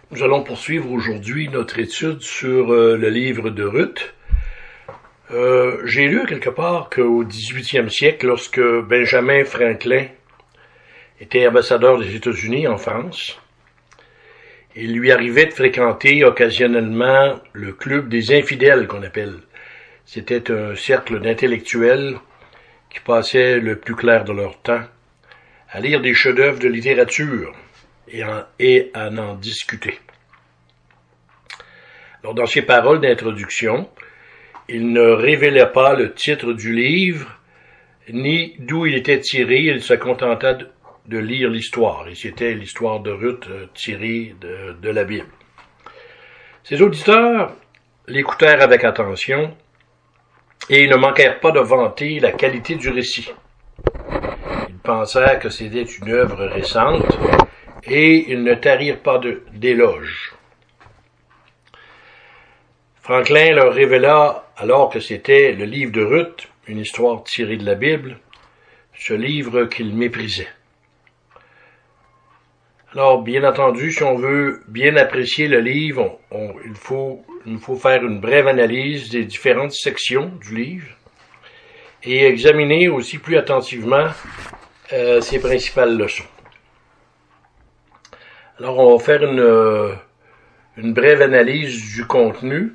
Nous allons poursuivre aujourd'hui notre étude sur le livre de Ruth. J'ai lu quelque part qu'au 18e siècle, lorsque Benjamin Franklin était ambassadeur des États-Unis en France, il lui arrivait de fréquenter occasionnellement le club des infidèles qu'on appelle. C'était un cercle d'intellectuels qui passaient le plus clair de leur temps à lire des chefs-d'œuvre de littérature et à en discuter. Alors, dans ses paroles d'introduction, il ne révélait pas le titre du livre, ni d'où il était tiré, il se contenta de lire l'histoire, et c'était l'histoire de Ruth tirée de la Bible. Ses auditeurs l'écoutèrent avec attention, et ils ne manquèrent pas de vanter la qualité du récit. Ils pensèrent que c'était une œuvre récente, et ils ne tarirent pas d'éloges. Franklin leur révéla alors que c'était le livre de Ruth, une histoire tirée de la Bible, ce livre qu'il méprisait. Alors, bien entendu, si on veut bien apprécier le livre, il nous faut faire une brève analyse des différentes sections du livre et examiner aussi plus attentivement ses principales leçons. Alors, on va faire une brève analyse du contenu.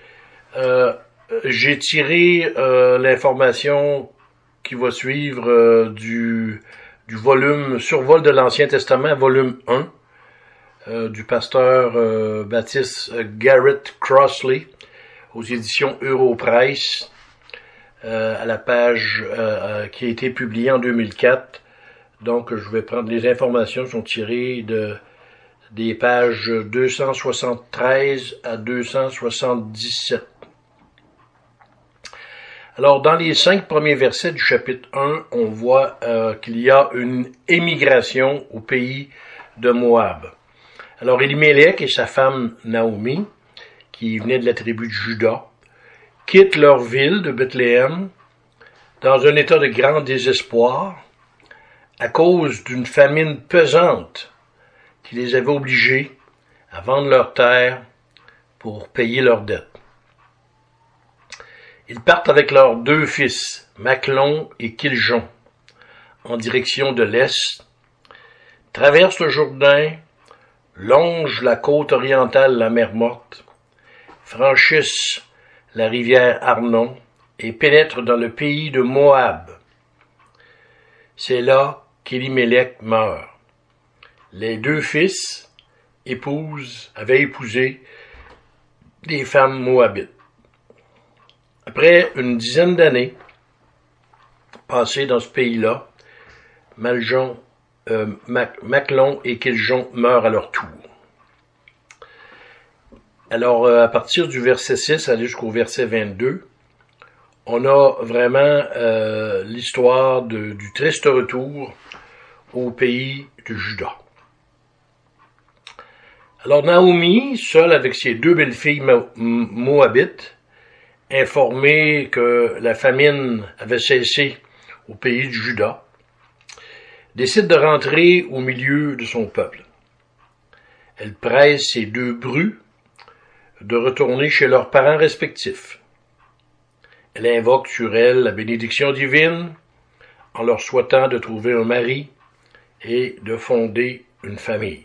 J'ai tiré l'information qui va suivre du volume Survol de l'Ancien Testament, volume 1, du pasteur baptiste Garrett Crossley, aux éditions Europresse, à la page qui a été publiée en 2004. Donc, je vais prendre les informations qui sont tirées des pages 273 à 277. Alors, dans les 5 premiers versets du chapitre 1, on voit qu'il y a une émigration au pays de Moab. Alors, Elimelech et sa femme Naomi, qui venaient de la tribu de Juda, quittent leur ville de Bethléem dans un état de grand désespoir à cause d'une famine pesante qui les avait obligés à vendre leurs terres pour payer leurs dettes. Ils partent avec leurs 2 fils, Machlon et Kiljon, en direction de l'est, traversent le Jourdain, longent la côte orientale de la mer Morte, franchissent la rivière Arnon et pénètrent dans le pays de Moab. C'est là qu'Elimelech meurt. Les 2 fils avaient épousé des femmes moabites. Après une dizaine d'années passées dans ce pays-là, Machlon et Kiljon meurent à leur tour. Alors, à partir du verset 6 aller jusqu'au verset 22, on a vraiment l'histoire du triste retour au pays de Juda. Alors, Naomi, seule avec ses 2 belles-filles moabites, informée que la famine avait cessé au pays de Juda, décide de rentrer au milieu de son peuple. Elle presse ses 2 brus de retourner chez leurs parents respectifs. Elle invoque sur elles la bénédiction divine en leur souhaitant de trouver un mari et de fonder une famille.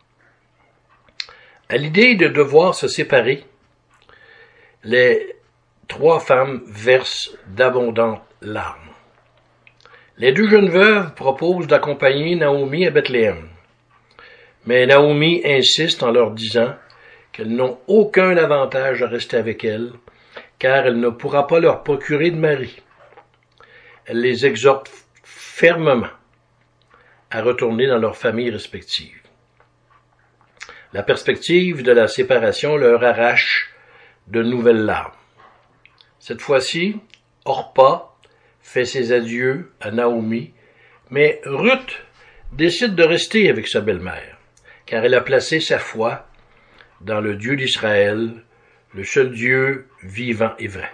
À l'idée de devoir se séparer, les 3 femmes versent d'abondantes larmes. Les 2 jeunes veuves proposent d'accompagner Naomi à Bethléem. Mais Naomi insiste en leur disant qu'elles n'ont aucun avantage à rester avec elle, car elle ne pourra pas leur procurer de mari. Elle les exhorte fermement à retourner dans leurs familles respectives. La perspective de la séparation leur arrache de nouvelles larmes. Cette fois-ci, Orpa fait ses adieux à Naomi, mais Ruth décide de rester avec sa belle-mère, car elle a placé sa foi dans le Dieu d'Israël, le seul Dieu vivant et vrai.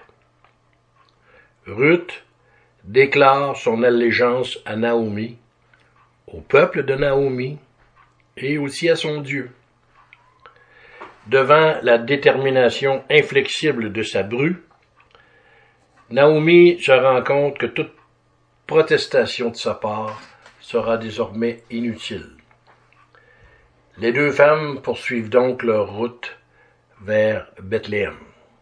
Ruth déclare son allégeance à Naomi, au peuple de Naomi et aussi à son Dieu. devant la détermination inflexible de sa bru, Naomi se rend compte que toute protestation de sa part sera désormais inutile. Les deux femmes poursuivent donc leur route vers Bethléem.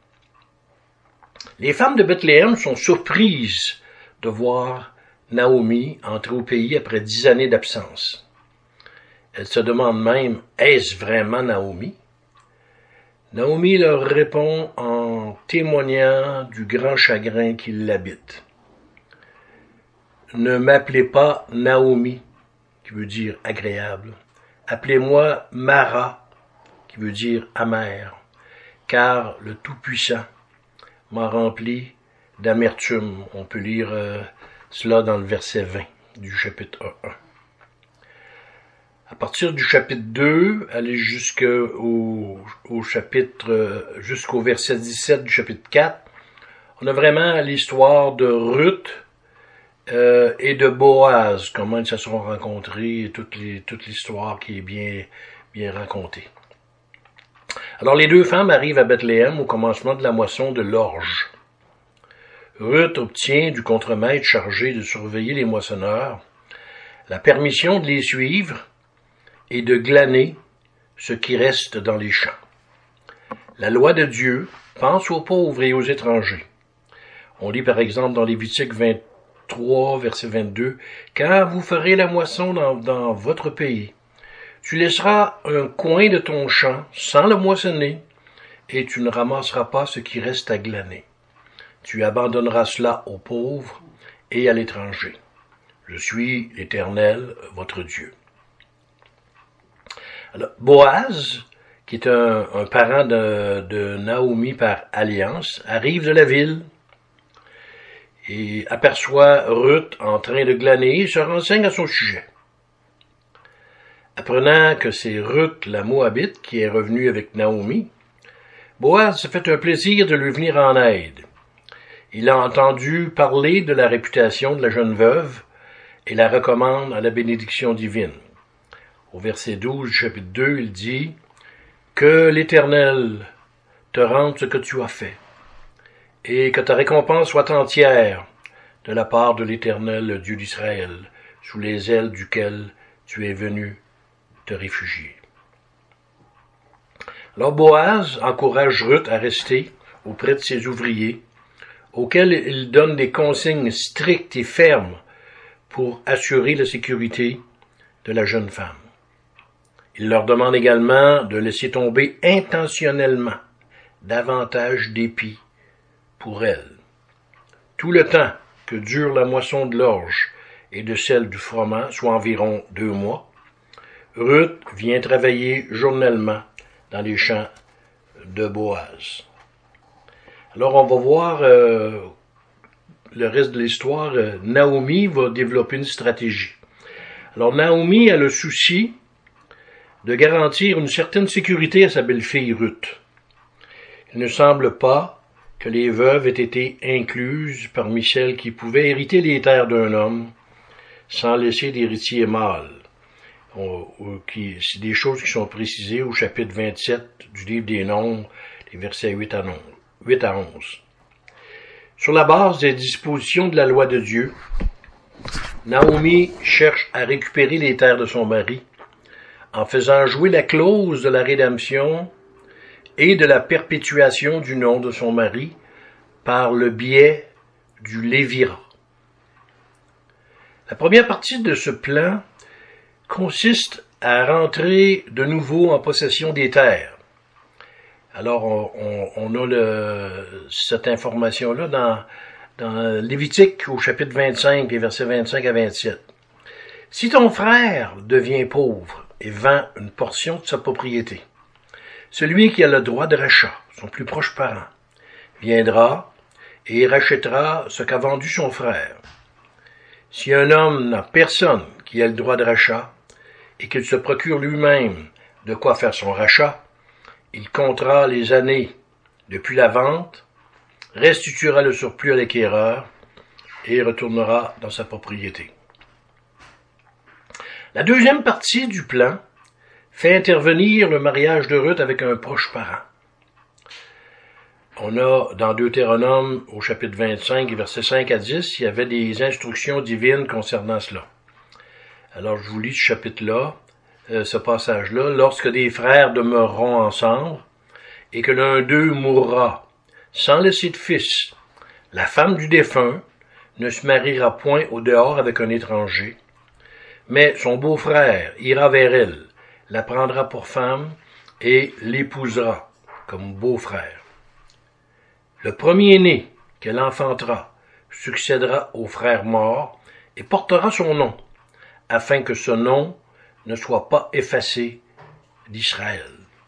Les femmes de Bethléem sont surprises de voir Naomi entrer au pays après 10 années d'absence. Elles se demandent même, est-ce vraiment Naomi? Naomi leur répond en témoignant du grand chagrin qui l'habite. Ne m'appelez pas Naomi, qui veut dire agréable. Appelez-moi Mara, qui veut dire amère, car le Tout-Puissant m'a rempli d'amertume. On peut lire cela dans le verset 20 du chapitre 1. À partir du chapitre 2, aller jusqu'au verset 17 du chapitre 4, on a vraiment l'histoire de Ruth et de Boaz, comment ils se sont rencontrés, et toute l'histoire qui est bien racontée. Alors les deux femmes arrivent à Bethléem au commencement de la moisson de l'orge. Ruth obtient du contremaître chargé de surveiller les moissonneurs la permission de les suivre et de glaner ce qui reste dans les champs. La loi de Dieu pense aux pauvres et aux étrangers. On lit par exemple dans Lévitique 23, verset 22, « Quand vous ferez la moisson dans votre pays, tu laisseras un coin de ton champ sans le moissonner, et tu ne ramasseras pas ce qui reste à glaner. Tu abandonneras cela aux pauvres et à l'étranger. Je suis l'Éternel, votre Dieu. » Alors, Boaz, qui est un parent de Naomi par alliance, arrive de la ville et aperçoit Ruth en train de glaner et se renseigne à son sujet. Apprenant que c'est Ruth la Moabite qui est revenue avec Naomi, Boaz se fait un plaisir de lui venir en aide. Il a entendu parler de la réputation de la jeune veuve et la recommande à la bénédiction divine. Au verset 12 du chapitre 2, il dit « Que l'Éternel te rende ce que tu as fait, et que ta récompense soit entière de la part de l'Éternel, le Dieu d'Israël, sous les ailes duquel tu es venu te réfugier. » Alors Boaz encourage Ruth à rester auprès de ses ouvriers, auxquels il donne des consignes strictes et fermes pour assurer la sécurité de la jeune femme. Il leur demande également de laisser tomber intentionnellement davantage d'épis pour elle. Tout le temps que dure la moisson de l'orge et de celle du froment, soit environ 2 mois, Ruth vient travailler journellement dans les champs de Boaz. Alors on va voir le reste de l'histoire. Naomi va développer une stratégie. Alors Naomi a le souci de garantir une certaine sécurité à sa belle-fille Ruth. Il ne semble pas que les veuves aient été incluses parmi celles qui pouvaient hériter les terres d'un homme sans laisser d'héritier mâle. C'est des choses qui sont précisées au chapitre 27 du livre des Nombres, les versets 8 à 11. Sur la base des dispositions de la loi de Dieu, Naomi cherche à récupérer les terres de son mari en faisant jouer la clause de la rédemption et de la perpétuation du nom de son mari par le biais du lévirat. La première partie de ce plan consiste à rentrer de nouveau en possession des terres. Alors, on a cette information-là dans Lévitique au chapitre 25, les versets 25 à 27. Si ton frère devient pauvre et vend une portion de sa propriété, celui qui a le droit de rachat, son plus proche parent, viendra et rachètera ce qu'a vendu son frère. Si un homme n'a personne qui ait le droit de rachat et qu'il se procure lui-même de quoi faire son rachat, il comptera les années depuis la vente, restituera le surplus à l'acquéreur et retournera dans sa propriété. La deuxième partie du plan fait intervenir le mariage de Ruth avec un proche parent. On a, dans Deutéronome, au chapitre 25, versets 5 à 10, il y avait des instructions divines concernant cela. Alors, je vous lis ce chapitre-là, ce passage-là. Lorsque des frères demeureront ensemble, et que l'un d'eux mourra, sans laisser de fils, la femme du défunt ne se mariera point au dehors avec un étranger, mais son beau-frère ira vers elle, la prendra pour femme et l'épousera comme beau-frère. Le premier-né qu'elle enfantera succédera au frère mort et portera son nom, afin que ce nom ne soit pas effacé d'Israël.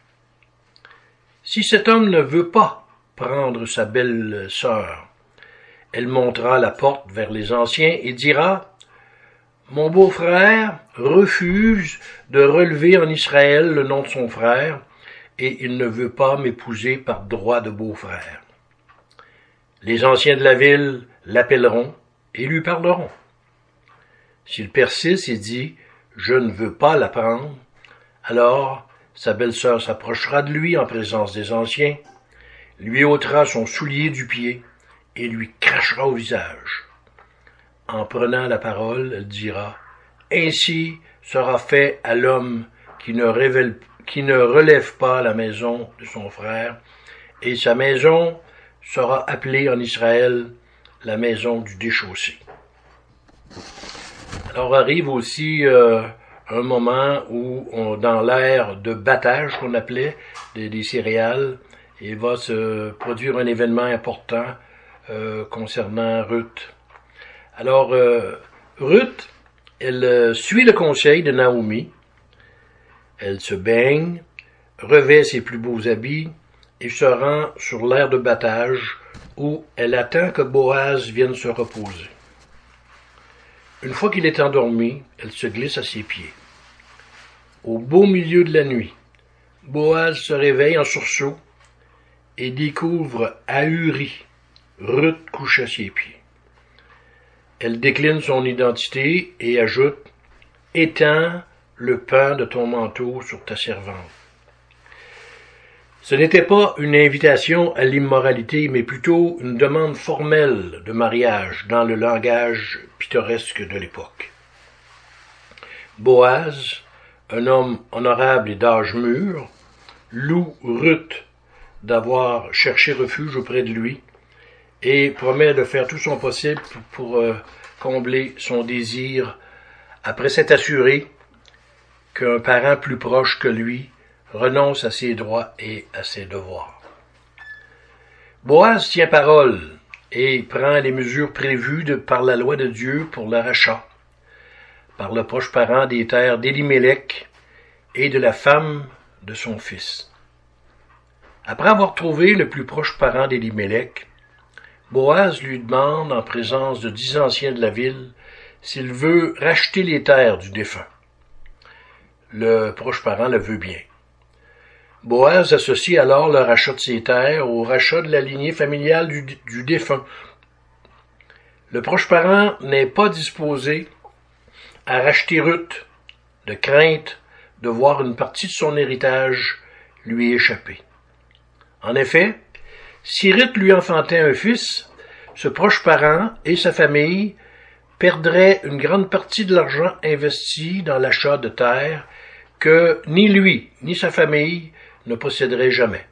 Si cet homme ne veut pas prendre sa belle-sœur, elle montera la porte vers les anciens et dira « Mon beau-frère refuse de relever en Israël le nom de son frère, et il ne veut pas m'épouser par droit de beau-frère. » Les anciens de la ville l'appelleront et lui parleront. S'il persiste et dit « Je ne veux pas la prendre », alors sa belle-sœur s'approchera de lui en présence des anciens, lui ôtera son soulier du pied et lui crachera au visage. En prenant la parole, elle dira « Ainsi sera fait à l'homme qui ne relève pas la maison de son frère, et sa maison sera appelée en Israël la maison du déchaussé. » Alors arrive aussi un moment où, dans l'ère de battage qu'on appelait des céréales, il va se produire un événement important concernant Ruth. Alors, Ruth, elle suit le conseil de Naomi, elle se baigne, revêt ses plus beaux habits et se rend sur l'aire de battage où elle attend que Boaz vienne se reposer. Une fois qu'il est endormi, elle se glisse à ses pieds. Au beau milieu de la nuit, Boaz se réveille en sursaut et découvre ahurie Ruth couchée à ses pieds. Elle décline son identité et ajoute « Étends le pan de ton manteau sur ta servante. » Ce n'était pas une invitation à l'immoralité, mais plutôt une demande formelle de mariage dans le langage pittoresque de l'époque. Boaz, un homme honorable et d'âge mûr, loue Ruth d'avoir cherché refuge auprès de lui et promet de faire tout son possible pour combler son désir après s'être assuré qu'un parent plus proche que lui renonce à ses droits et à ses devoirs. Boaz tient parole et prend les mesures prévues par la loi de Dieu pour le rachat, par le proche parent des terres d'Élimélec et de la femme de son fils. Après avoir trouvé le plus proche parent d'Élimélec, Boaz lui demande, en présence de 10 anciens de la ville, s'il veut racheter les terres du défunt. Le proche parent le veut bien. Boaz associe alors le rachat de ses terres au rachat de la lignée familiale du défunt. Le proche parent n'est pas disposé à racheter Ruth, de crainte de voir une partie de son héritage lui échapper. En effet, si Ruth lui enfantait un fils, ce proche parent et sa famille perdraient une grande partie de l'argent investi dans l'achat de terres que ni lui ni sa famille ne posséderaient jamais.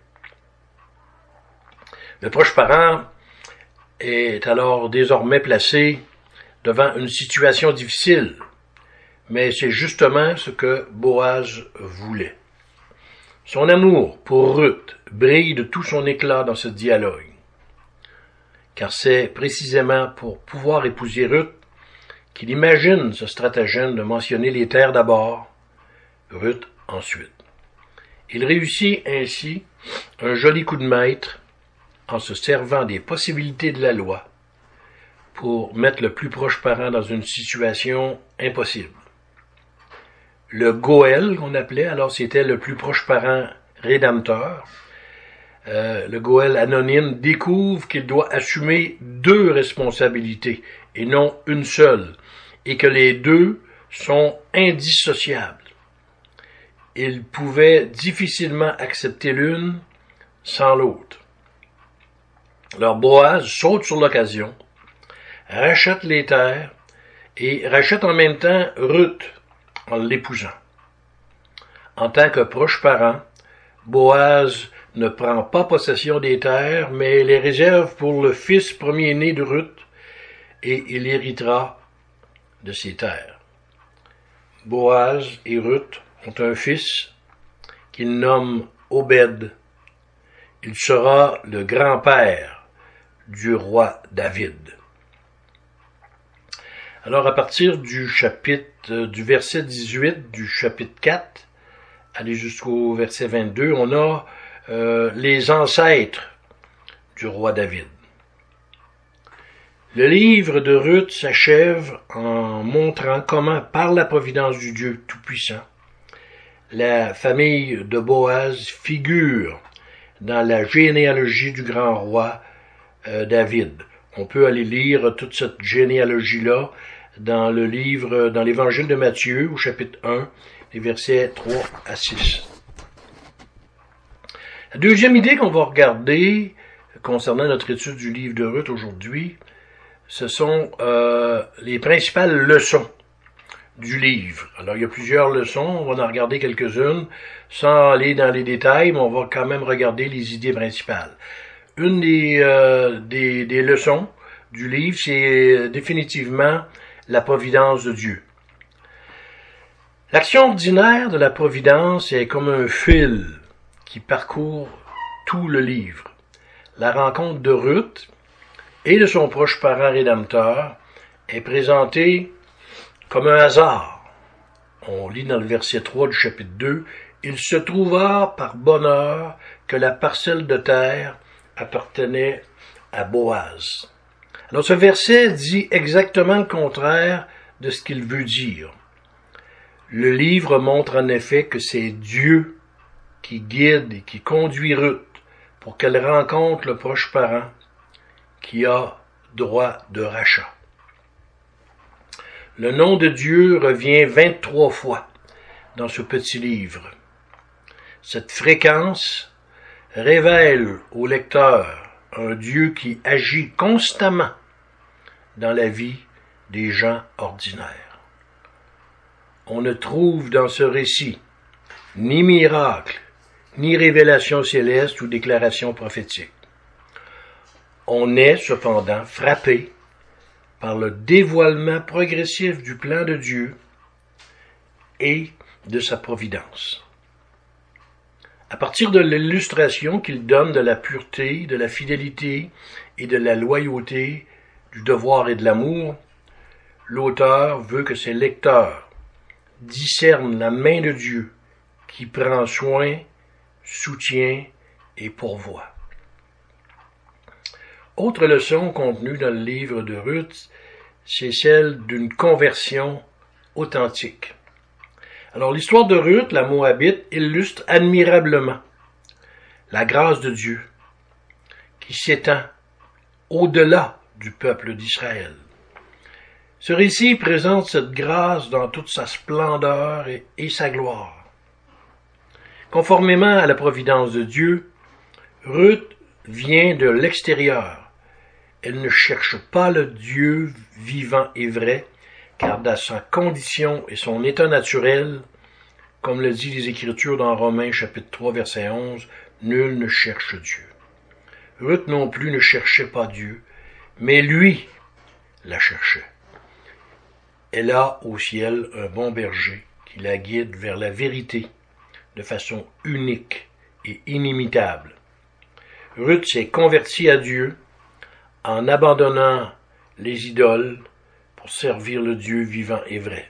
Le proche parent est alors désormais placé devant une situation difficile, mais c'est justement ce que Boaz voulait. Son amour pour Ruth brille de tout son éclat dans ce dialogue, car c'est précisément pour pouvoir épouser Ruth qu'il imagine ce stratagème de mentionner les terres d'abord, Ruth ensuite. Il réussit ainsi un joli coup de maître en se servant des possibilités de la loi pour mettre le plus proche parent dans une situation impossible. Le Goël, qu'on appelait, alors c'était le plus proche parent rédempteur. Le Goël anonyme découvre qu'il doit assumer 2 responsabilités et non une seule, et que les 2 sont indissociables. ils pouvaient difficilement accepter l'une sans l'autre. Alors Boaz saute sur l'occasion, rachète les terres et rachète en même temps Ruth en l'épousant. En tant que proche parent, Boaz ne prend pas possession des terres, mais les réserve pour le fils premier-né de Ruth, et il héritera de ces terres. Boaz et Ruth ont un fils qu'il nomme Obed. Il sera le grand-père du roi David. Alors, à partir du verset 18 du chapitre 4, aller jusqu'au verset 22, on a les ancêtres du roi David. Le livre de Ruth s'achève en montrant comment, par la providence du Dieu Tout-Puissant, la famille de Boaz figure dans la généalogie du grand roi David. On peut aller lire toute cette généalogie-là dans l'évangile de Matthieu, au chapitre 1, les versets 3 à 6. La deuxième idée qu'on va regarder concernant notre étude du livre de Ruth aujourd'hui, ce sont les principales leçons du livre. Alors, il y a plusieurs leçons, on va en regarder quelques-unes, sans aller dans les détails, mais on va quand même regarder les idées principales. Une des leçons du livre, c'est définitivement la providence de Dieu. L'action ordinaire de la providence est comme un fil qui parcourt tout le livre. La rencontre de Ruth et de son proche parent rédempteur est présentée comme un hasard. On lit dans le verset 3 du chapitre 2, « Il se trouva par bonheur que la parcelle de terre appartenait à Boaz. » Alors ce verset dit exactement le contraire de ce qu'il veut dire. Le livre montre en effet que c'est Dieu qui guide et qui conduit Ruth pour qu'elle rencontre le proche parent qui a droit de rachat. Le nom de Dieu revient 23 fois dans ce petit livre. Cette fréquence révèle au lecteur un Dieu qui agit constamment dans la vie des gens ordinaires. On ne trouve dans ce récit ni miracle, ni révélation céleste ou déclaration prophétique. On est cependant frappé par le dévoilement progressif du plan de Dieu et de sa providence. À partir de l'illustration qu'il donne de la pureté, de la fidélité et de la loyauté, du devoir et de l'amour, l'auteur veut que ses lecteurs discernent la main de Dieu qui prend soin, soutient et pourvoit. Autre leçon contenue dans le livre de Ruth, c'est celle d'une conversion authentique. Alors l'histoire de Ruth, la Moabite, illustre admirablement la grâce de Dieu qui s'étend au-delà du peuple d'Israël. Ce récit présente cette grâce dans toute sa splendeur et sa gloire. Conformément à la providence de Dieu, Ruth vient de l'extérieur. Elle ne cherche pas le Dieu vivant et vrai, car dans sa condition et son état naturel, comme le dit les Écritures dans Romains chapitre 3 verset 11, nul ne cherche Dieu. Ruth non plus ne cherchait pas Dieu, mais lui la cherchait. Elle a au ciel un bon berger qui la guide vers la vérité de façon unique et inimitable. Ruth s'est convertie à Dieu en abandonnant les idoles pour servir le Dieu vivant et vrai.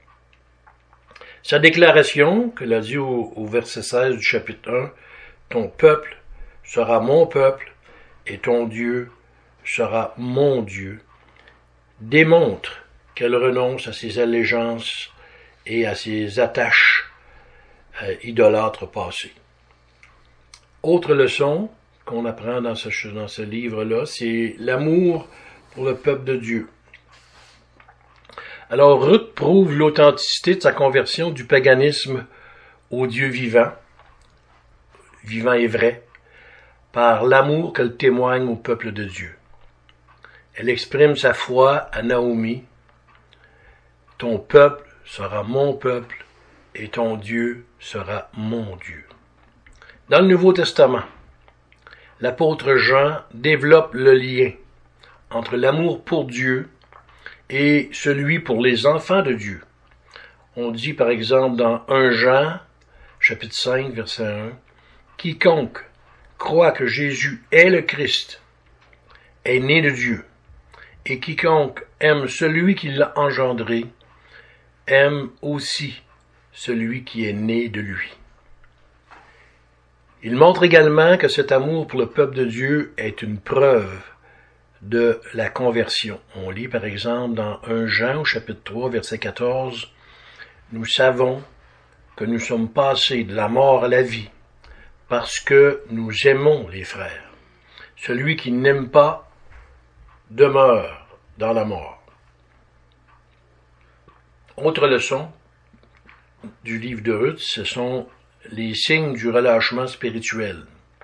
Sa déclaration, qu'elle a dit au verset 16 du chapitre 1, « Ton peuple sera mon peuple et ton Dieu sera mon Dieu », démontre qu'elle renonce à ses allégeances et à ses attaches idolâtres passées. Autre leçon qu'on apprend dans ce livre-là, c'est l'amour pour le peuple de Dieu. Alors Ruth prouve l'authenticité de sa conversion du paganisme au Dieu vivant, vivant et vrai, par l'amour qu'elle témoigne au peuple de Dieu. Elle exprime sa foi à Naomi. Ton peuple sera mon peuple et ton Dieu sera mon Dieu. Dans le Nouveau Testament, l'apôtre Jean développe le lien entre l'amour pour Dieu et celui pour les enfants de Dieu. On dit par exemple dans 1 Jean, chapitre 5, verset 1, « Quiconque croit que Jésus est le Christ est né de Dieu, et quiconque aime celui qui l'a engendré aime aussi celui qui est né de lui. » Il montre également que cet amour pour le peuple de Dieu est une preuve de la conversion. On lit par exemple dans 1 Jean, au chapitre 3, verset 14, « Nous savons que nous sommes passés de la mort à la vie, parce que nous aimons les frères. Celui qui n'aime pas demeure dans la mort. » Autre leçon du livre de Ruth, ce sont les signes du relâchement spirituel.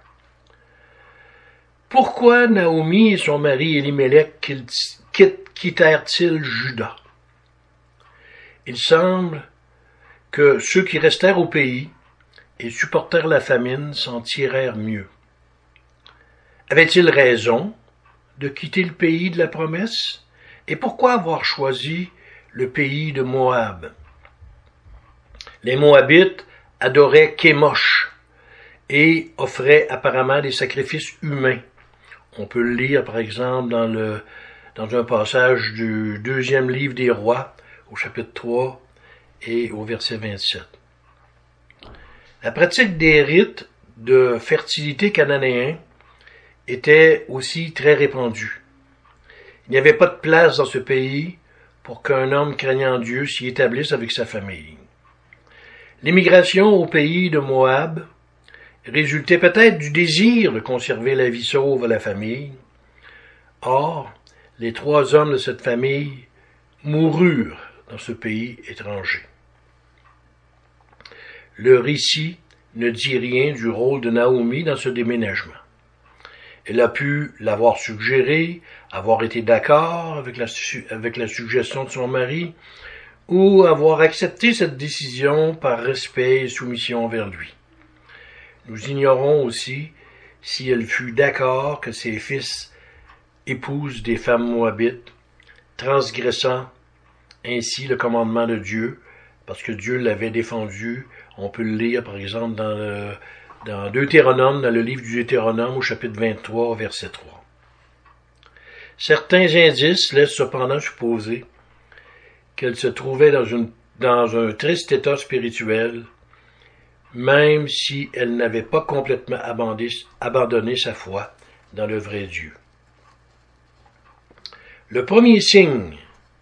Pourquoi Naomi et son mari Élimélec quittèrent-ils Juda? Il semble que ceux qui restèrent au pays et supportèrent la famine s'en tirèrent mieux. Avaient-ils raison de quitter le pays de la promesse? Et pourquoi avoir choisi le pays de Moab? Les Moabites adoraient Kémosh et offraient apparemment des sacrifices humains. On peut le lire par exemple dans un passage du 2e livre des Rois, au chapitre 3 et au verset 27. La pratique des rites de fertilité cananéens était aussi très répandue. Il n'y avait pas de place dans ce pays pour qu'un homme craignant Dieu s'y établisse avec sa famille. L'immigration au pays de Moab résultait peut-être du désir de conserver la vie sauve à la famille. Or, les 3 hommes de cette famille moururent dans ce pays étranger. Le récit ne dit rien du rôle de Naomi dans ce déménagement. Elle a pu l'avoir suggéré, avoir été d'accord avec la suggestion de son mari, ou avoir accepté cette décision par respect et soumission envers lui. Nous ignorons aussi si elle fut d'accord que ses fils épousent des femmes moabites, transgressant ainsi le commandement de Dieu, parce que Dieu l'avait défendu. On peut le lire par exemple dans Deutéronome, dans le livre du Deutéronome au chapitre 23, verset 3. Certains indices laissent cependant supposer qu'elle se trouvait dans un triste état spirituel, même si elle n'avait pas complètement abandonné sa foi dans le vrai Dieu. Le premier signe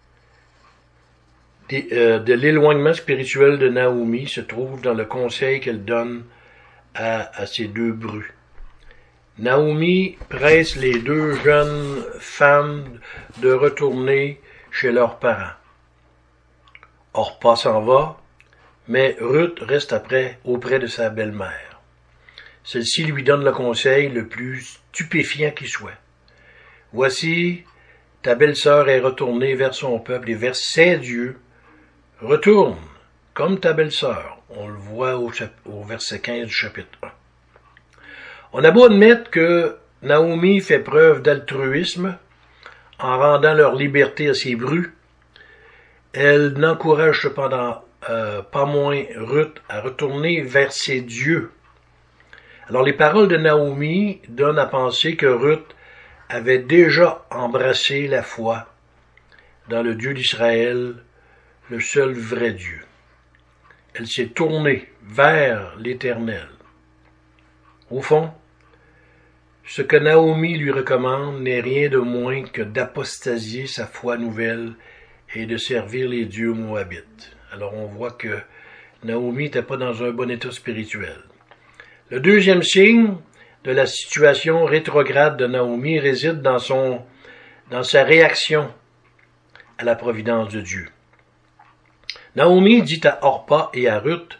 de l'éloignement spirituel de Naomi se trouve dans le conseil qu'elle donne à ses 2 brus. Naomi presse les 2 jeunes femmes de retourner chez leurs parents. Orpa s'en va, mais Ruth reste auprès de sa belle-mère. Celle-ci lui donne le conseil le plus stupéfiant qui soit. « Voici, ta belle-sœur est retournée vers son peuple et vers ses dieux. Retourne, comme ta belle-sœur. » On le voit au verset 15 du chapitre 1. On a beau admettre que Naomi fait preuve d'altruisme en rendant leur liberté à ses brus, elle n'encourage cependant pas moins Ruth à retourner vers ses dieux. Alors les paroles de Naomi donnent à penser que Ruth avait déjà embrassé la foi dans le Dieu d'Israël, le seul vrai Dieu. Elle s'est tournée vers l'Éternel. Au fond, ce que Naomi lui recommande n'est rien de moins que d'apostasier sa foi nouvelle et de servir les dieux moabites. Alors on voit que Naomi n'était pas dans un bon état spirituel. Le deuxième signe de la situation rétrograde de Naomi réside dans sa réaction à la providence de Dieu. Naomi dit à Orpa et à Ruth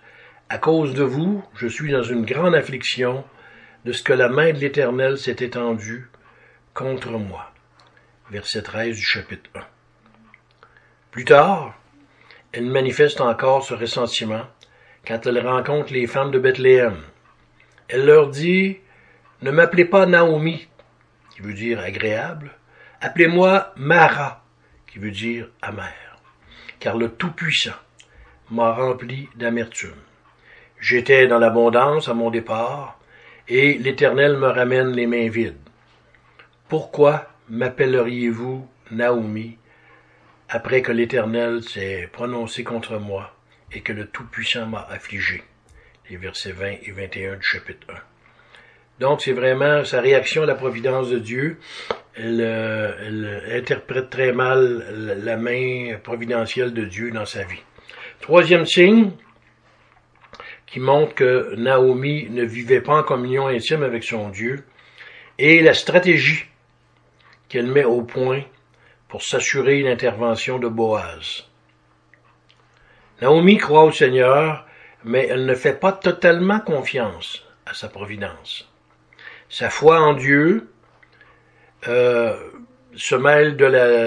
À cause de vous, je suis dans une grande affliction de ce que la main de l'Éternel s'est étendue contre moi. Verset 13 du chapitre 1. Plus tard, elle manifeste encore ce ressentiment quand elle rencontre les femmes de Bethléem. Elle leur dit, « Ne m'appelez pas Naomi, qui veut dire agréable, appelez-moi Mara, qui veut dire amère, car le Tout-Puissant m'a rempli d'amertume. J'étais dans l'abondance à mon départ, et l'Éternel me ramène les mains vides. Pourquoi m'appelleriez-vous Naomi, après que l'Éternel s'est prononcé contre moi et que le Tout-Puissant m'a affligé? » Les versets 20 et 21 du chapitre 1. Donc, c'est vraiment sa réaction à la providence de Dieu. Elle interprète très mal la main providentielle de Dieu dans sa vie. Troisième signe qui montre que Naomi ne vivait pas en communion intime avec son Dieu est la stratégie qu'elle met au point pour s'assurer l'intervention de Boaz. Naomi croit au Seigneur, mais elle ne fait pas totalement confiance à sa providence. Sa foi en Dieu se mêle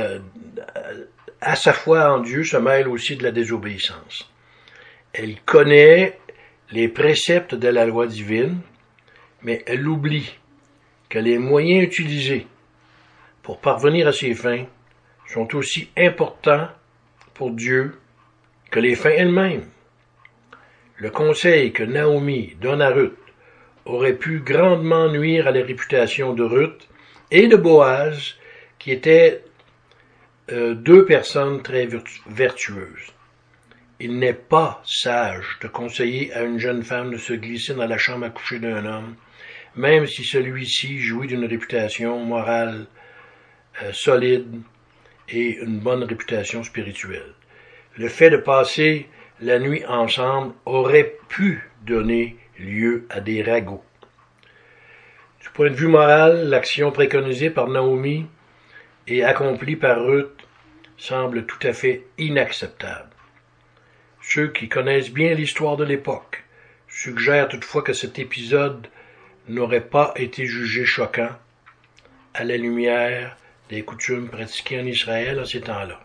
à sa foi en Dieu se mêle aussi de la désobéissance. Elle connaît les préceptes de la loi divine, mais elle oublie que les moyens utilisés pour parvenir à ses fins sont aussi importants pour Dieu que les fins elles-mêmes. Le conseil que Naomi donne à Ruth aurait pu grandement nuire à la réputation de Ruth et de Boaz, qui étaient deux personnes très vertueuses. Il n'est pas sage de conseiller à une jeune femme de se glisser dans la chambre à coucher d'un homme, même si celui-ci jouit d'une réputation morale solide et une bonne réputation spirituelle. Le fait de passer la nuit ensemble aurait pu donner lieu à des ragots. Du point de vue moral, l'action préconisée par Naomi et accomplie par Ruth semble tout à fait inacceptable. Ceux qui connaissent bien l'histoire de l'époque suggèrent toutefois que cet épisode n'aurait pas été jugé choquant à la lumière des coutumes pratiquées en Israël à ces temps-là.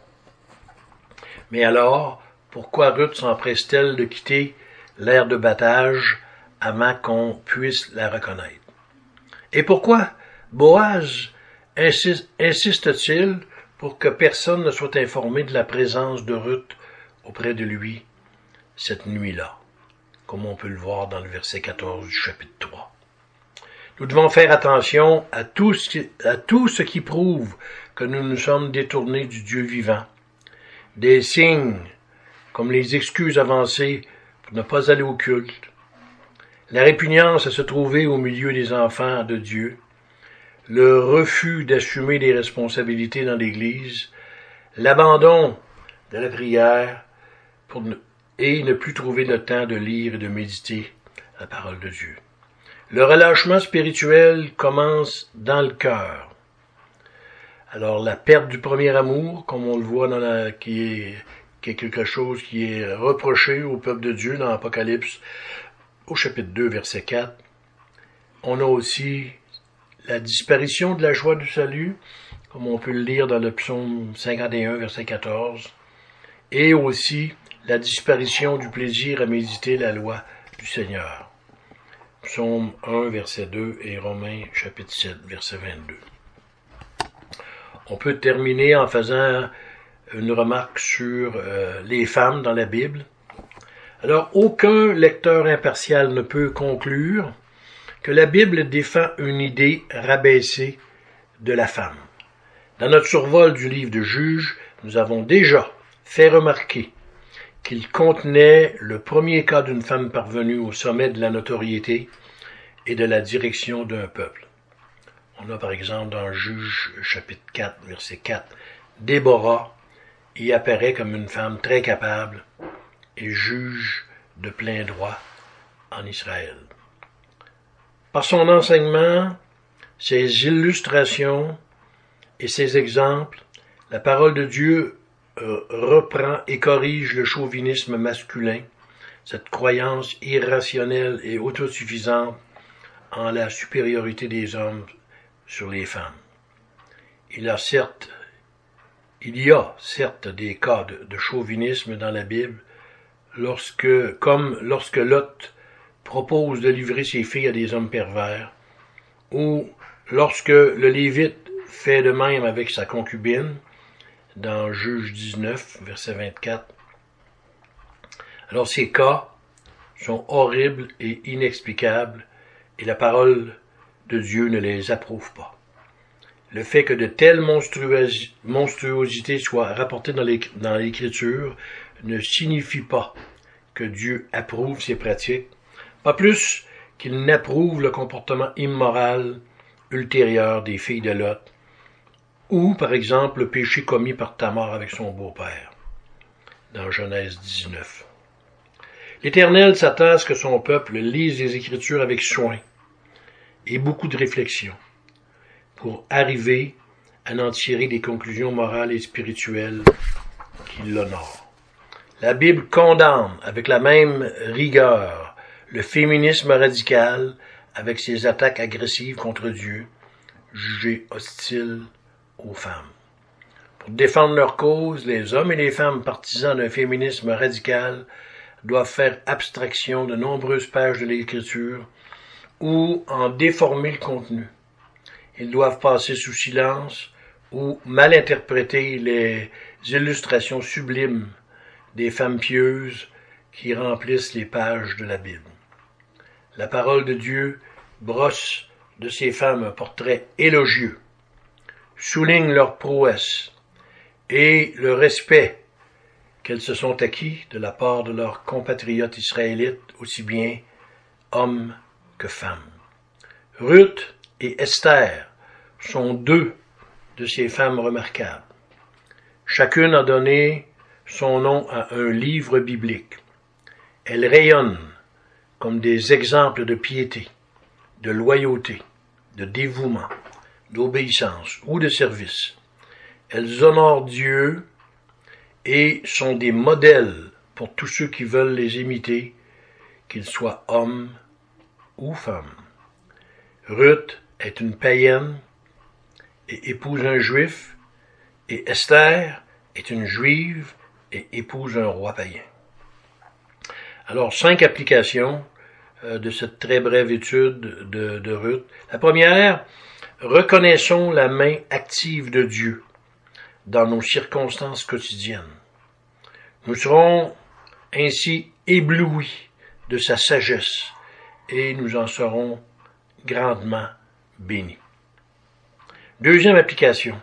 Mais alors, pourquoi Ruth s'empresse-t-elle de quitter l'aire de battage avant qu'on puisse la reconnaître? Et pourquoi Boaz insiste-t-il pour que personne ne soit informé de la présence de Ruth auprès de lui cette nuit-là, comme on peut le voir dans le verset 14 du chapitre 3. Nous devons faire attention à tout ce qui prouve que nous nous sommes détournés du Dieu vivant. Des signes comme les excuses avancées pour ne pas aller au culte, la répugnance à se trouver au milieu des enfants de Dieu, le refus d'assumer des responsabilités dans l'Église, l'abandon de la prière et ne plus trouver le temps de lire et de méditer la parole de Dieu. Le relâchement spirituel commence dans le cœur. Alors la perte du premier amour, comme on le voit qui est quelque chose qui est reproché au peuple de Dieu dans l'Apocalypse, au chapitre 2, verset 4. On a aussi la disparition de la joie du salut, comme on peut le lire dans le psaume 51, verset 14, et aussi la disparition du plaisir à méditer la loi du Seigneur. Psaume 1, verset 2 et Romains, chapitre 7, verset 22. On peut terminer en faisant une remarque sur les femmes dans la Bible. Alors, aucun lecteur impartial ne peut conclure que la Bible défend une idée rabaissée de la femme. Dans notre survol du livre de Juges, nous avons déjà fait remarquer qu'il contenait le premier cas d'une femme parvenue au sommet de la notoriété et de la direction d'un peuple. On a par exemple dans Juges chapitre 4, verset 4, Déborah y apparaît comme une femme très capable et juge de plein droit en Israël. Par son enseignement, ses illustrations et ses exemples, la parole de Dieu reprend et corrige le chauvinisme masculin cette croyance irrationnelle et autosuffisante en la supériorité des hommes sur les femmes. Il y a certes des cas de chauvinisme dans la Bible, comme lorsque Lot propose de livrer ses filles à des hommes pervers, ou lorsque le Lévite fait de même avec sa concubine, dans Juge 19, verset 24. Alors ces cas sont horribles et inexplicables, et la parole de Dieu ne les approuve pas. Le fait que de telles monstruosités soient rapportées dans l'Écriture ne signifie pas que Dieu approuve ces pratiques, pas plus qu'il n'approuve le comportement immoral ultérieur des filles de Lot, ou, par exemple, le péché commis par Tamar avec son beau-père, dans Genèse 19. L'Éternel s'attend à ce que son peuple lise les Écritures avec soin et beaucoup de réflexion, pour arriver à en tirer des conclusions morales et spirituelles qui l'honorent. La Bible condamne avec la même rigueur le féminisme radical avec ses attaques agressives contre Dieu, jugées hostiles aux femmes. Pour défendre leur cause, les hommes et les femmes partisans d'un féminisme radical doivent faire abstraction de nombreuses pages de l'Écriture ou en déformer le contenu. Ils doivent passer sous silence ou mal interpréter les illustrations sublimes des femmes pieuses qui remplissent les pages de la Bible. La parole de Dieu brosse de ces femmes un portrait élogieux, souligne leur prouesse et le respect qu'elles se sont acquis de la part de leurs compatriotes israélites, aussi bien hommes que femmes. Ruth et Esther sont deux de ces femmes remarquables. Chacune a donné son nom à un livre biblique. Elles rayonnent comme des exemples de piété, de loyauté, de dévouement, d'obéissance ou de service. Elles honorent Dieu et sont des modèles pour tous ceux qui veulent les imiter, qu'ils soient hommes ou femmes. Ruth est une païenne et épouse un juif, et Esther est une juive et épouse un roi païen. Alors, 5 applications de cette très brève étude de Ruth. La première, reconnaissons la main active de Dieu dans nos circonstances quotidiennes. Nous serons ainsi éblouis de sa sagesse et nous en serons grandement bénis. Deuxième application,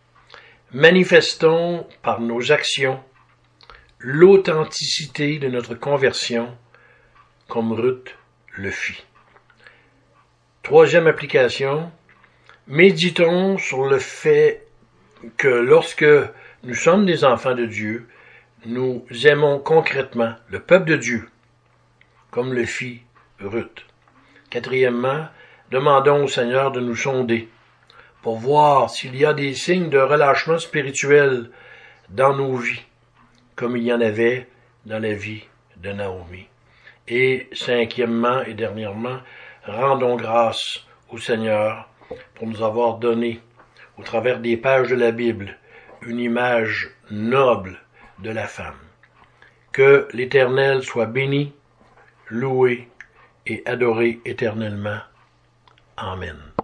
manifestons par nos actions l'authenticité de notre conversion comme Ruth le fit. Troisième application, méditons sur le fait que lorsque nous sommes des enfants de Dieu, nous aimons concrètement le peuple de Dieu, comme le fit Ruth. Quatrièmement, demandons au Seigneur de nous sonder pour voir s'il y a des signes de relâchement spirituel dans nos vies, comme il y en avait dans la vie de Naomi. Et cinquièmement et dernièrement, rendons grâce au Seigneur pour nous avoir donné, au travers des pages de la Bible, une image noble de la femme. Que l'Éternel soit béni, loué et adoré éternellement. Amen.